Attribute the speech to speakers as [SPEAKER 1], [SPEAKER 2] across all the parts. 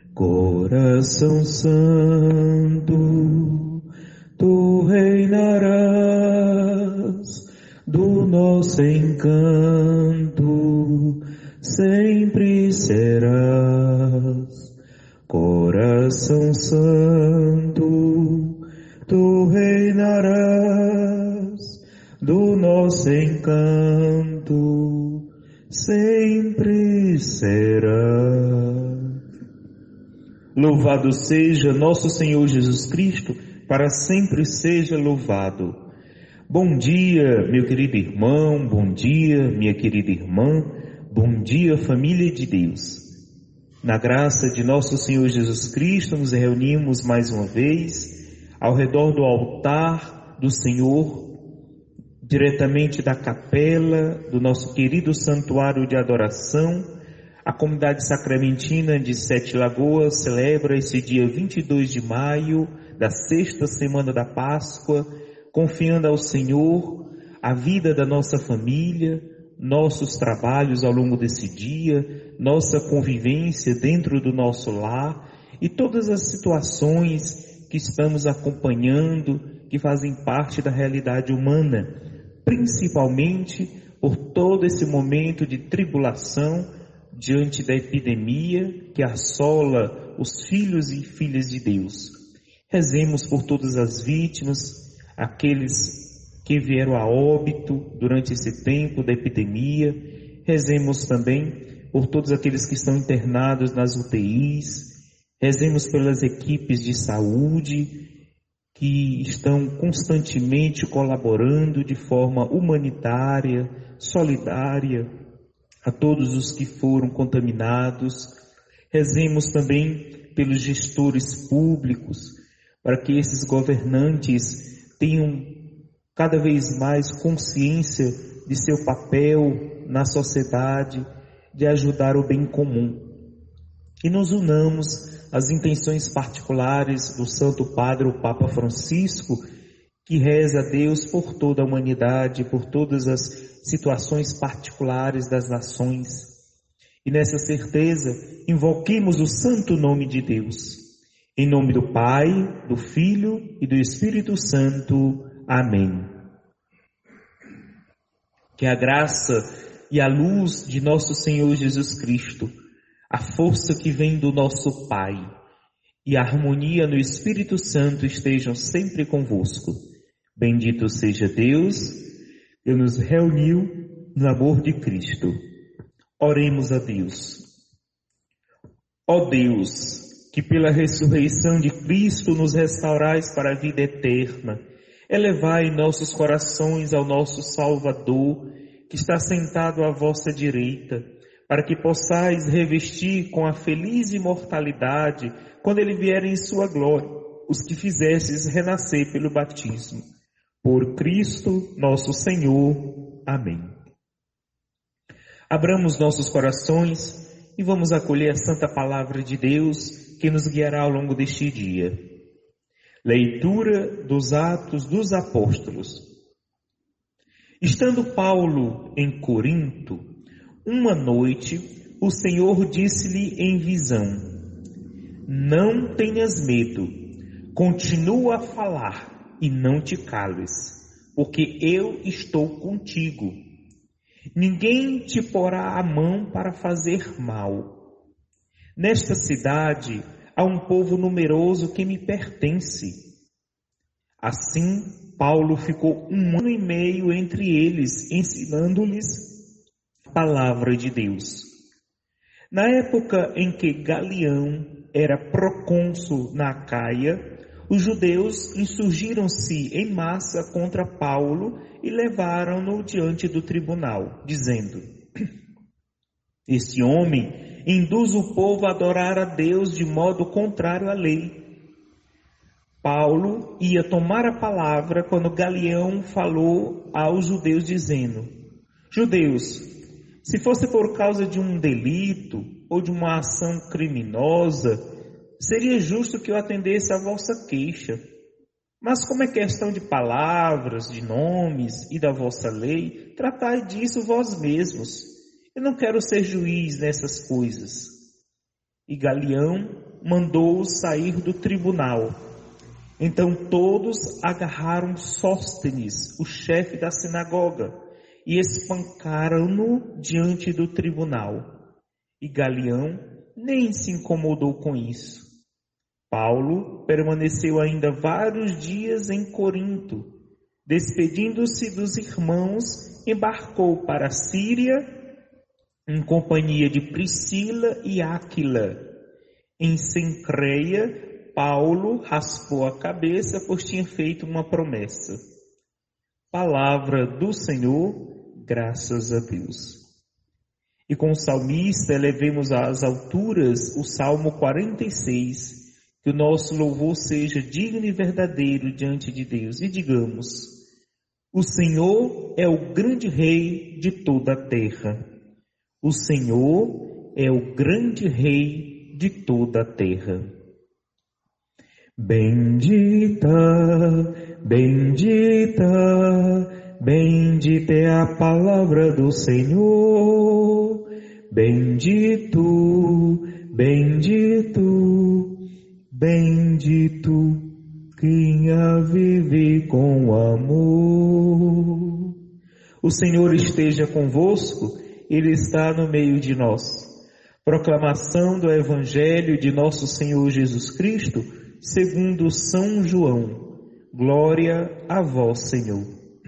[SPEAKER 1] Coração Santo, tu reinarás, do nosso encanto sempre serás. Coração Santo, tu reinarás, do nosso encanto sempre serás. Louvado seja nosso Senhor Jesus Cristo, para sempre seja louvado. Bom dia, meu querido irmão, bom dia, minha querida irmã, bom dia, família de Deus. Na graça de nosso Senhor Jesus Cristo, nos reunimos mais uma vez ao redor do altar do Senhor, diretamente da capela do nosso querido santuário de adoração. A comunidade sacramentina de Sete Lagoas celebra esse dia 22 de maio, da sexta semana da Páscoa, confiando ao Senhor a vida da nossa família, nossos trabalhos ao longo desse dia, nossa convivência dentro do nosso lar e todas as situações que estamos acompanhando, que fazem parte da realidade humana, principalmente por todo esse momento de tribulação diante da epidemia que assola os filhos e filhas de Deus. Rezemos por todas as vítimas, aqueles que vieram a óbito durante esse tempo da epidemia. Rezemos também por todos aqueles que estão internados nas UTIs. Rezemos pelas equipes de saúde que estão constantemente colaborando de forma humanitária, solidária, a todos os que foram contaminados. Rezemos também pelos gestores públicos, para que esses governantes tenham cada vez mais consciência de seu papel na sociedade, de ajudar o bem comum. E nos unamos às intenções particulares do Santo Padre, o Papa Francisco, que reza a Deus por toda a humanidade, por todas as situações particulares das nações. E nessa certeza, invoquemos o santo nome de Deus. Em nome do Pai, do Filho e do Espírito Santo. Amém. Que a graça e a luz de nosso Senhor Jesus Cristo, a força que vem do nosso Pai e a harmonia no Espírito Santo estejam sempre convosco. Bendito seja Deus, que nos reuniu no amor de Cristo. Oremos a Deus. Ó Deus, que pela ressurreição de Cristo nos restaurais para a vida eterna, elevai nossos corações ao nosso Salvador, que está sentado à vossa direita, para que possais revestir com a feliz imortalidade, quando Ele vier em sua glória, os que fizestes renascer pelo batismo. Por Cristo nosso Senhor. Amém. Abramos nossos corações e vamos acolher a santa palavra de Deus que nos guiará ao longo deste dia. Leitura dos Atos dos Apóstolos. Estando Paulo em Corinto, uma noite o Senhor disse-lhe em visão: não tenhas medo, continua a falar e não te cales, porque eu estou contigo. Ninguém te porá a mão para fazer mal. Nesta cidade há um povo numeroso que me pertence. Assim, Paulo ficou 1 ano e meio entre eles, ensinando-lhes a palavra de Deus. Na época em que Galião era procônsul na Acaia, os judeus insurgiram-se em massa contra Paulo e levaram-no diante do tribunal, dizendo: este homem induz o povo a adorar a Deus de modo contrário à lei. Paulo ia tomar a palavra quando Galião falou aos judeus dizendo: judeus, se fosse por causa de um delito ou de uma ação criminosa, seria justo que eu atendesse à vossa queixa. Mas como é questão de palavras, de nomes e da vossa lei, tratai disso vós mesmos. Eu não quero ser juiz nessas coisas. E Galião mandou-os sair do tribunal. Então todos agarraram Sóstenes, o chefe da sinagoga, e espancaram-no diante do tribunal. E Galião nem se incomodou com isso. Paulo permaneceu ainda vários dias em Corinto. Despedindo-se dos irmãos, embarcou para a Síria em companhia de Priscila e Áquila. Em Cencreia, Paulo raspou a cabeça, pois tinha feito uma promessa. Palavra do Senhor, graças a Deus. E com o salmista elevemos às alturas o Salmo 46, que o nosso louvor seja digno e verdadeiro diante de Deus. E digamos: o Senhor é o grande Rei de toda a terra. O Senhor é o grande Rei de toda a terra. Bendita, bendita, bendita é a palavra do Senhor. Bendito, bendito, bendito quem a vive com amor. O Senhor esteja convosco, Ele está no meio de nós. Proclamação do Evangelho de nosso Senhor Jesus Cristo, segundo São João. Glória a vós, Senhor.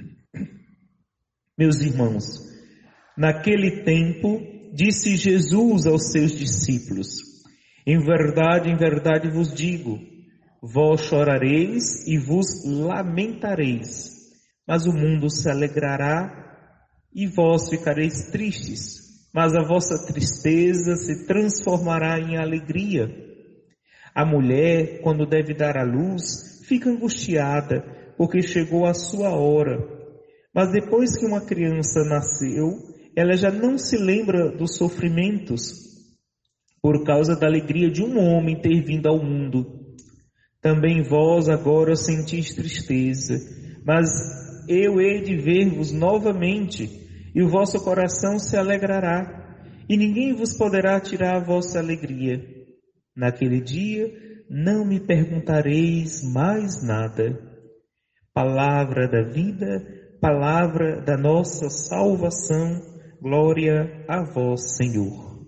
[SPEAKER 1] Meus irmãos, naquele tempo, disse Jesus aos seus discípulos: em verdade vos digo, vós chorareis e vos lamentareis, mas o mundo se alegrará e vós ficareis tristes, mas a vossa tristeza se transformará em alegria. A mulher, quando deve dar à luz, fica angustiada, porque chegou a sua hora. Mas depois que uma criança nasceu, ela já não se lembra dos sofrimentos, por causa da alegria de um homem ter vindo ao mundo. Também vós agora sentis tristeza, mas eu hei de ver-vos novamente, e o vosso coração se alegrará, e ninguém vos poderá tirar a vossa alegria. Naquele dia não me perguntareis mais nada. Palavra da vida, palavra da nossa salvação. Glória a vós, Senhor.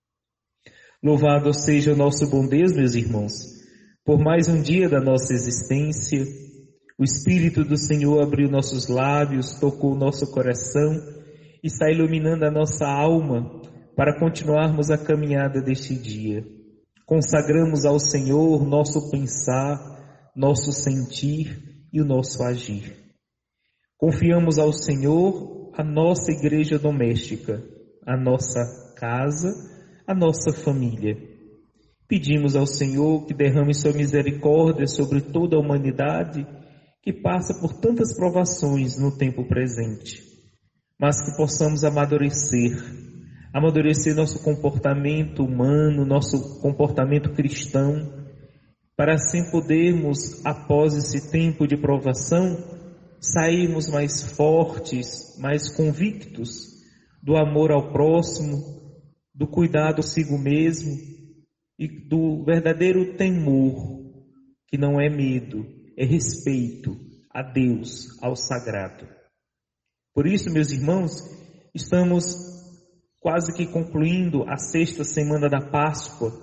[SPEAKER 1] Louvado seja o nosso bom Deus, meus irmãos, por mais um dia da nossa existência. O Espírito do Senhor abriu nossos lábios, tocou nosso coração e está iluminando a nossa alma para continuarmos a caminhada deste dia. Consagramos ao Senhor nosso pensar, nosso sentir e o nosso agir. Confiamos ao Senhor a nossa igreja doméstica, a nossa casa, a nossa família. Pedimos ao Senhor que derrame sua misericórdia sobre toda a humanidade que passa por tantas provações no tempo presente, mas que possamos amadurecer nosso comportamento humano, nosso comportamento cristão, para assim podermos, após esse tempo de provação, sairmos mais fortes, mais convictos do amor ao próximo, do cuidado consigo mesmo e do verdadeiro temor, que não é medo, é respeito a Deus, ao sagrado. Por isso, meus irmãos, estamos quase que concluindo a 6ª semana da Páscoa.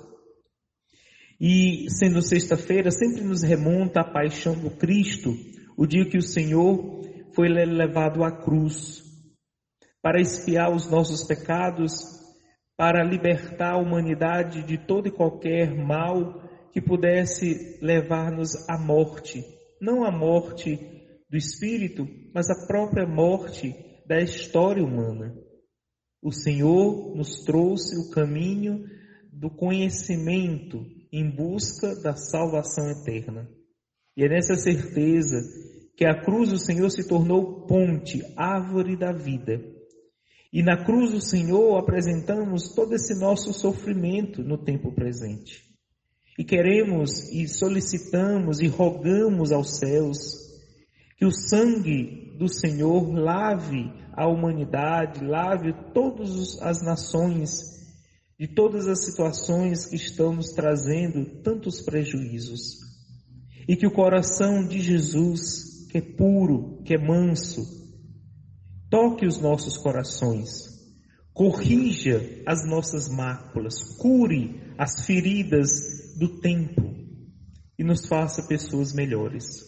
[SPEAKER 1] E, sendo sexta-feira, sempre nos remonta à paixão do Cristo, o dia que o Senhor foi levado à cruz, para expiar os nossos pecados, para libertar a humanidade de todo e qualquer mal que pudesse levar-nos à morte. Não a morte do espírito, mas a própria morte da história humana. O Senhor nos trouxe o caminho do conhecimento em busca da salvação eterna. E é nessa certeza que a cruz do Senhor se tornou ponte, árvore da vida. E na cruz do Senhor apresentamos todo esse nosso sofrimento no tempo presente. E queremos e solicitamos e rogamos aos céus que o sangue do Senhor lave a humanidade, lave todas as nações de todas as situações que estão nos trazendo tantos prejuízos. E que o coração de Jesus, que é puro, que é manso, toque os nossos corações, corrija as nossas máculas, cure as feridas do tempo e nos faça pessoas melhores.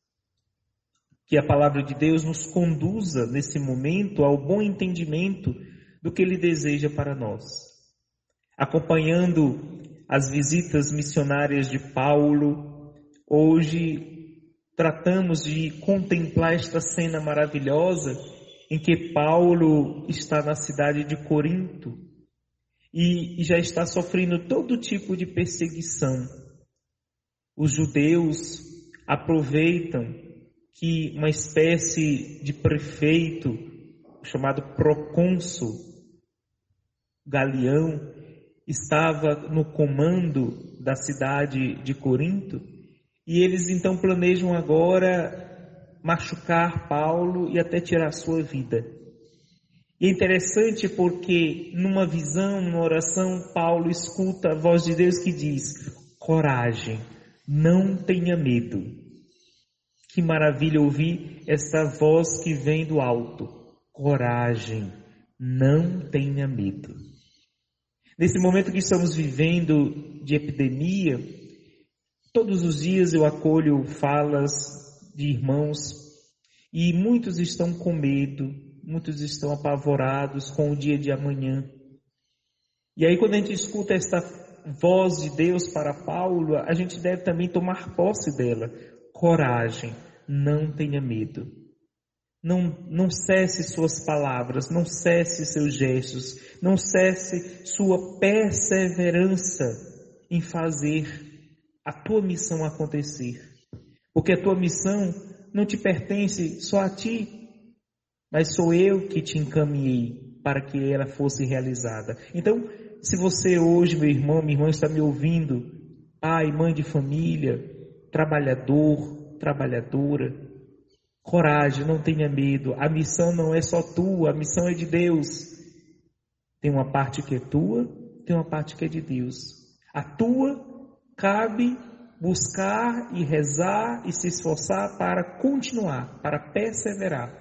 [SPEAKER 1] Que a palavra de Deus nos conduza nesse momento ao bom entendimento do que Ele deseja para nós. Acompanhando as visitas missionárias de Paulo, hoje tratamos de contemplar esta cena maravilhosa em que Paulo está na cidade de Corinto e já está sofrendo todo tipo de perseguição. Os judeus aproveitam que uma espécie de prefeito, chamado procônsul Galião, estava no comando da cidade de Corinto, e eles então planejam agora machucar Paulo e até tirar sua vida. E é interessante porque numa visão, numa oração, Paulo escuta a voz de Deus que diz: coragem, não tenha medo. Que maravilha ouvir essa voz que vem do alto. Coragem, não tenha medo. Nesse momento que estamos vivendo de epidemia, todos os dias eu acolho falas de irmãos e muitos estão com medo, muitos estão apavorados com o dia de amanhã. E aí quando a gente escuta esta voz de Deus para Paulo, a gente deve também tomar posse dela. Coragem, não tenha medo. Não cesse suas palavras, não cesse seus gestos, não cesse sua perseverança em fazer a tua missão acontecer. Porque a tua missão não te pertence só a ti, mas sou eu que te encaminhei para que ela fosse realizada. Então, se você hoje, meu irmão, minha irmã, está me ouvindo, pai, mãe de família, trabalhador, trabalhadora, coragem, não tenha medo. A missão não é só tua, a missão é de Deus. Tem uma parte que é tua, tem uma parte que é de Deus. A tua cabe buscar e rezar e se esforçar para continuar, para perseverar.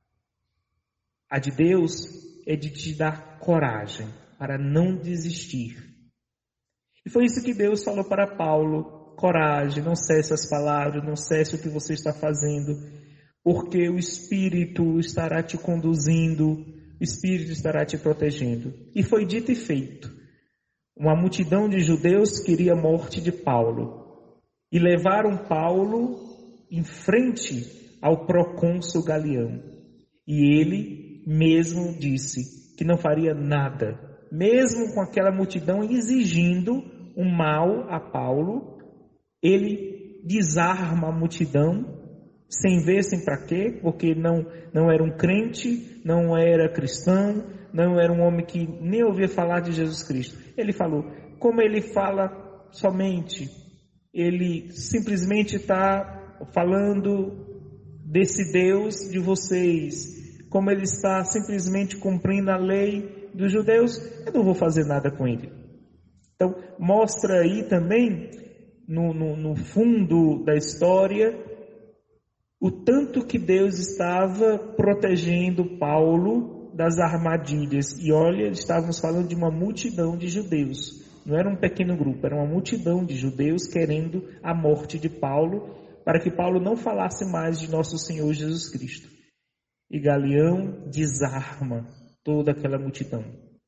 [SPEAKER 1] A de Deus é de te dar coragem para não desistir. E foi isso que Deus falou para Paulo: coragem, não cesse as palavras, não cesse o que você está fazendo, porque o Espírito estará te conduzindo, o Espírito estará te protegendo. E foi dito e feito. Uma multidão de judeus queria a morte de Paulo e levaram Paulo em frente ao procônsul Galião. E ele mesmo disse que não faria nada, mesmo com aquela multidão exigindo um mal a Paulo. Ele desarma a multidão, sem ver, sem para quê, porque não era um crente, não era cristão, não era um homem que nem ouvia falar de Jesus Cristo. Ele falou, como ele fala somente, ele simplesmente está falando desse Deus de vocês, como ele está simplesmente cumprindo a lei dos judeus, eu não vou fazer nada com ele. Então, mostra aí também, no fundo da história, o tanto que Deus estava protegendo Paulo das armadilhas. E olha, estávamos falando de uma multidão de judeus. Não era um pequeno grupo, era uma multidão de judeus querendo a morte de Paulo, para que Paulo não falasse mais de nosso Senhor Jesus Cristo. E Galião desarma toda aquela multidão.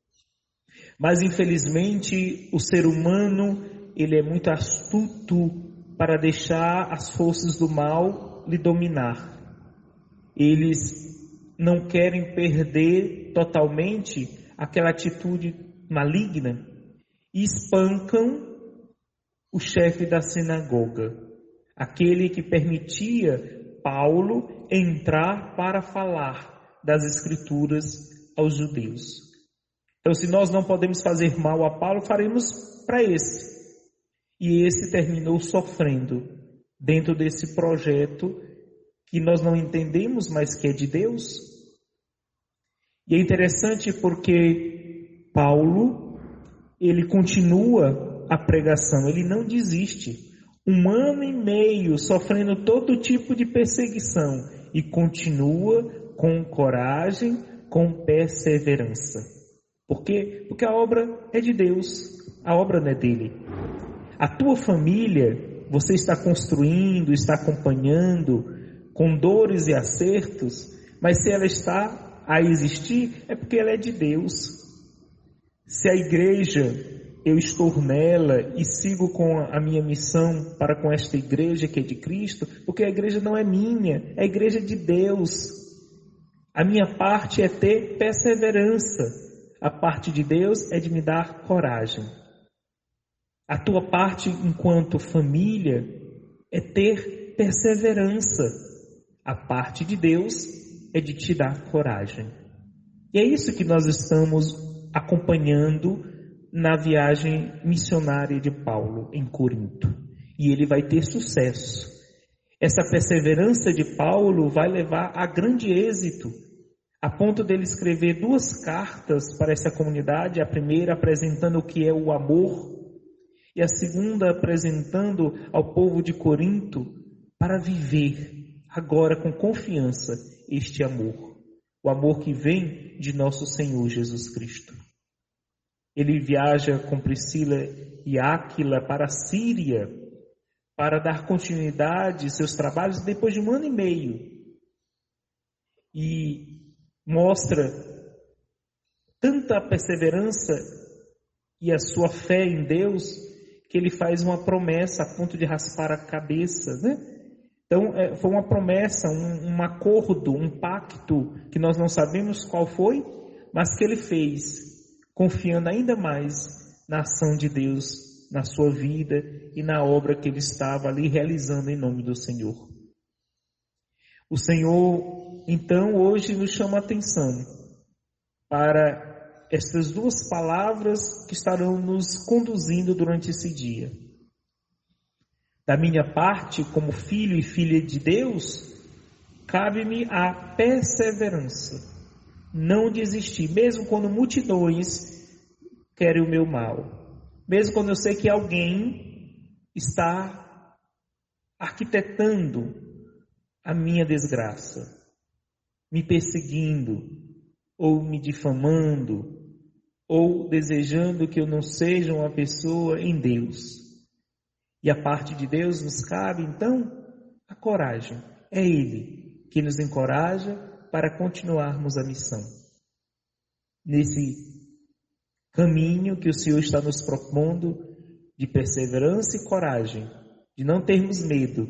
[SPEAKER 1] Mas infelizmente o ser humano, ele é muito astuto para deixar as forças do mal lhe dominar. Eles não querem perder totalmente aquela atitude maligna e espancam o chefe da sinagoga, aquele que permitia Paulo entrar para falar das Escrituras aos judeus. Então, se nós não podemos fazer mal a Paulo, faremos para esse. E esse terminou sofrendo dentro desse projeto que nós não entendemos, mas que é de Deus. E é interessante porque Paulo, ele continua a pregação, ele não desiste. 1 ano e meio sofrendo todo tipo de perseguição e continua com coragem, com perseverança. Por quê? Porque a obra é de Deus, a obra não é dele. A tua família, você está construindo, está acompanhando, com dores e acertos, mas se ela está a existir, é porque ela é de Deus. Se a igreja, eu estou nela e sigo com a minha missão para com esta igreja que é de Cristo, porque a igreja não é minha, é a igreja de Deus. A minha parte é ter perseverança, a parte de Deus é de me dar coragem. A tua parte enquanto família é ter perseverança, a parte de Deus é de te dar coragem. E é isso que nós estamos acompanhando na viagem missionária de Paulo em Corinto. E ele vai ter sucesso. Essa perseverança de Paulo vai levar a grande êxito, a ponto dele escrever 2 cartas para essa comunidade, a primeira apresentando o que é o amor, e a segunda apresentando ao povo de Corinto para viver agora com confiança este amor, o amor que vem de nosso Senhor Jesus Cristo. Ele viaja com Priscila e Áquila para a Síria para dar continuidade aos seus trabalhos depois de 1 ano e meio. E mostra tanta perseverança e a sua fé em Deus que ele faz uma promessa a ponto de raspar a cabeça, né? Então, foi uma promessa, um acordo, um pacto que nós não sabemos qual foi, mas que ele fez, confiando ainda mais na ação de Deus, na sua vida e na obra que ele estava ali realizando em nome do Senhor. O Senhor, então, hoje nos chama a atenção para estas 2 palavras que estarão nos conduzindo durante esse dia. Da minha parte, como filho e filha de Deus, cabe-me a perseverança. Não desistir, mesmo quando multidões querem o meu mal. Mesmo quando eu sei que alguém está arquitetando a minha desgraça, me perseguindo, ou me difamando, ou desejando que eu não seja uma pessoa em Deus. E a parte de Deus nos cabe, então, a coragem. É Ele que nos encoraja para continuarmos a missão. Nesse caminho que o Senhor está nos propondo de perseverança e coragem, de não termos medo,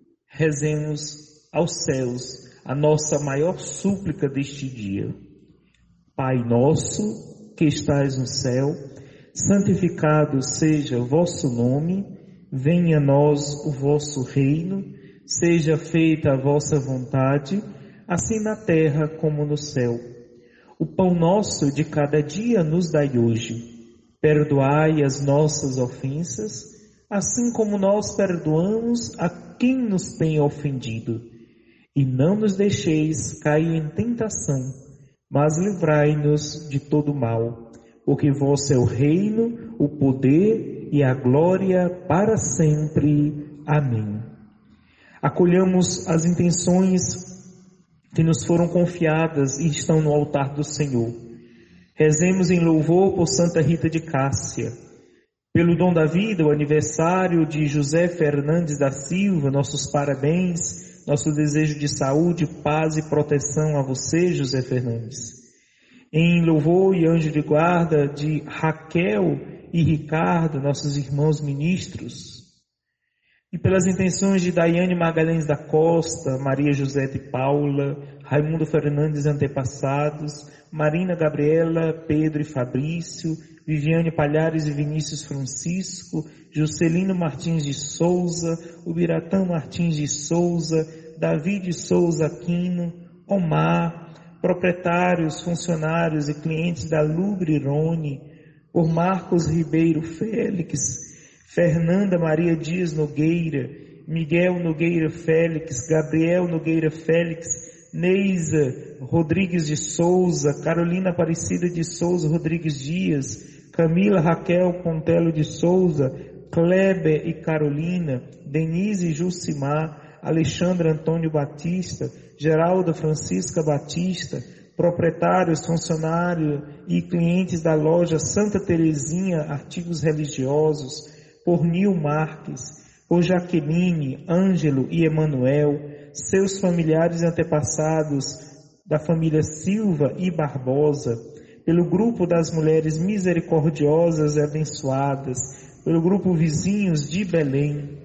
[SPEAKER 1] rezemos aos céus a nossa maior súplica deste dia. Pai nosso, que estais no céu, santificado seja o vosso nome, venha a nós o vosso reino, seja feita a vossa vontade, assim na terra como no céu. O pão nosso de cada dia nos dai hoje. Perdoai as nossas ofensas, assim como nós perdoamos a quem nos tem ofendido. E não nos deixeis cair em tentação, mas livrai-nos de todo mal. Porque vosso é o reino, o poder e a glória para sempre. Amém. Acolhamos as intenções que nos foram confiadas e estão no altar do Senhor. Rezemos em louvor por Santa Rita de Cássia. Pelo dom da vida, o aniversário de José Fernandes da Silva, nossos parabéns, nosso desejo de saúde, paz e proteção a você, José Fernandes. Em louvor e anjo de guarda de Raquel e Ricardo, nossos irmãos ministros. E pelas intenções de Daiane Magalhães da Costa, Maria José de Paula, Raimundo Fernandes antepassados, Marina Gabriela, Pedro e Fabrício, Viviane Palhares e Vinícius Francisco, Juscelino Martins de Souza, Ubiratã Martins de Souza, Davi de Souza Aquino, Omar, proprietários, funcionários e clientes da Lubre Rony, por Marcos Ribeiro Félix, Fernanda Maria Dias Nogueira, Miguel Nogueira Félix, Gabriel Nogueira Félix, Neisa Rodrigues de Souza, Carolina Aparecida de Souza Rodrigues Dias, Camila Raquel Pontelo de Souza, Kleber e Carolina, Denise e Jucimar, Alexandre Antônio Batista, Geralda Francisca Batista, proprietários, funcionários e clientes da loja Santa Terezinha Artigos Religiosos, por Nil Marques, por Jaqueline, Ângelo e Emanuel, seus familiares e antepassados da família Silva e Barbosa, pelo grupo das mulheres misericordiosas e abençoadas, pelo grupo Vizinhos de Belém.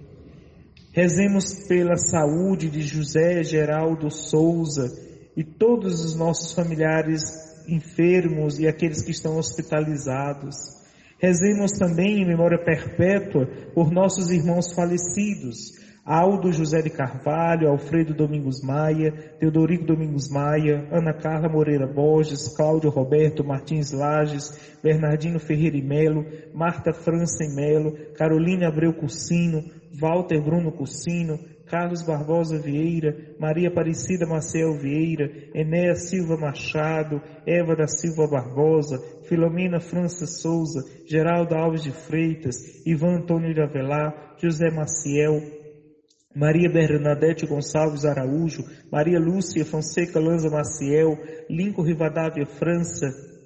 [SPEAKER 1] Rezemos pela saúde de José Geraldo Souza e todos os nossos familiares enfermos e aqueles que estão hospitalizados. Rezemos também em memória perpétua por nossos irmãos falecidos, Aldo José de Carvalho, Alfredo Domingos Maia, Teodorico Domingos Maia, Ana Carla Moreira Borges, Cláudio Roberto Martins Lages, Bernardino Ferreira e Melo, Marta França e Melo, Carolina Abreu Cursino, Walter Bruno Cursino, Carlos Barbosa Vieira, Maria Aparecida Maciel Vieira, Enéas Silva Machado, Eva da Silva Barbosa, Filomena França Souza, Geraldo Alves de Freitas, Ivan Antônio de Avelar, José Maciel, Maria Bernadette Gonçalves Araújo, Maria Lúcia Fonseca Lanza Maciel, Lincoln Rivadavia França,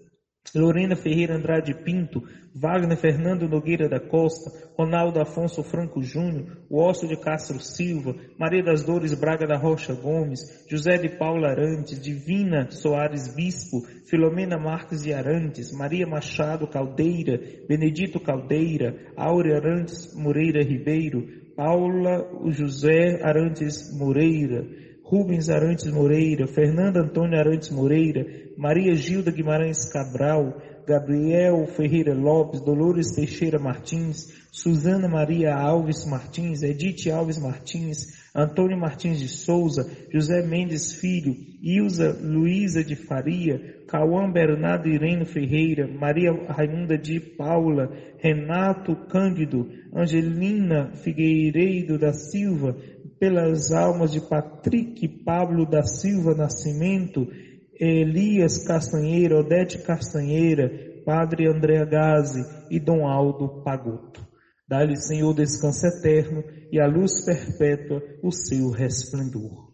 [SPEAKER 1] Lorena Ferreira Andrade Pinto, Wagner Fernando Nogueira da Costa, Ronaldo Afonso Franco Júnior, Osso de Castro Silva, Maria das Dores Braga da Rocha Gomes, José de Paula Arantes, Divina Soares Bispo, Filomena Marques de Arantes, Maria Machado Caldeira, Benedito Caldeira, Áurea Arantes Moreira Ribeiro, Paula José Arantes Moreira, Rubens Arantes Moreira, Fernanda Antônia Arantes Moreira, Maria Gilda Guimarães Cabral, Gabriel Ferreira Lopes, Dolores Teixeira Martins, Suzana Maria Alves Martins, Edith Alves Martins, Antônio Martins de Souza, José Mendes Filho, Ilza Luísa de Faria, Cauã Bernardo Irene Ferreira, Maria Raimunda de Paula, Renato Cândido, Angelina Figueiredo da Silva, pelas almas de Patrick Pablo da Silva Nascimento, Elias Castanheira, Odete Castanheira, Padre André Gazi e Dom Aldo Pagotto. Dá-lhe, Senhor, descanso eterno e a luz perpétua o seu resplendor.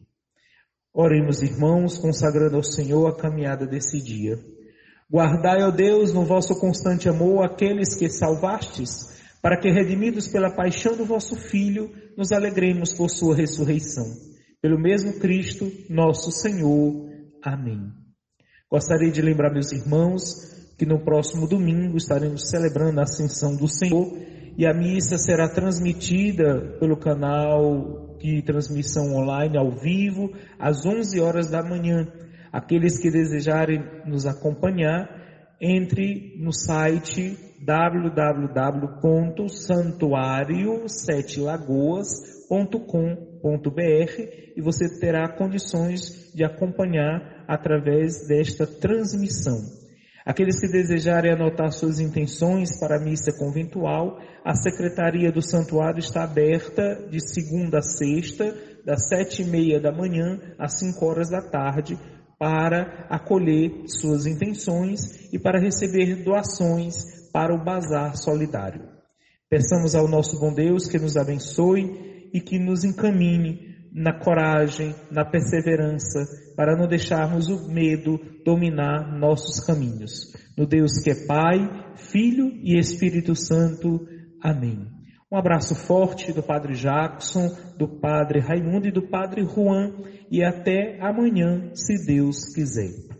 [SPEAKER 1] Oremos, irmãos, consagrando ao Senhor a caminhada desse dia. Guardai, ó Deus, no vosso constante amor aqueles que salvastes, para que, redimidos pela paixão do vosso Filho, nos alegremos por sua ressurreição. Pelo mesmo Cristo, nosso Senhor. Amém. Gostaria de lembrar, meus irmãos, que no próximo domingo estaremos celebrando a Ascensão do Senhor e a missa será transmitida pelo canal de transmissão online ao vivo às 11 horas da manhã. Aqueles que desejarem nos acompanhar, entre no site www.santuario7lagoas.com.br e você terá condições de acompanhar através desta transmissão. Aqueles que desejarem anotar suas intenções para a missa conventual, a Secretaria do Santuário está aberta de segunda a sexta, das 7h30 da manhã às 5 horas da tarde, para acolher suas intenções e para receber doações para o bazar solidário. Peçamos ao nosso bom Deus que nos abençoe e que nos encamine na coragem, na perseverança, para não deixarmos o medo dominar nossos caminhos. No Deus que é Pai, Filho e Espírito Santo. Amém. Um abraço forte do Padre Jackson, do Padre Raimundo e do Padre Juan, e até amanhã, se Deus quiser.